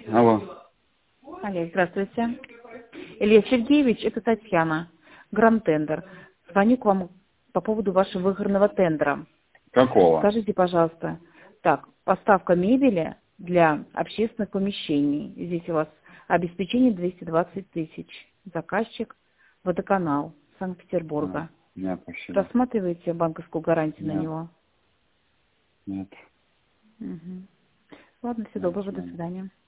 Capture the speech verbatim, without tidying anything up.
Алло. Олег, здравствуйте. Илья Сергеевич, это Татьяна, Гранд-тендер. Звоню к вам по поводу вашего выигранного тендера. Какого? Скажите, пожалуйста, так, поставка мебели для общественных помещений. Здесь у вас обеспечение двести двадцать тысяч. Заказчик Водоканал Санкт-Петербурга. Нет, спасибо. Рассматриваете банковскую гарантию Нет. на него? Нет. Угу. Ладно, всего Нет, доброго, до нет. свидания.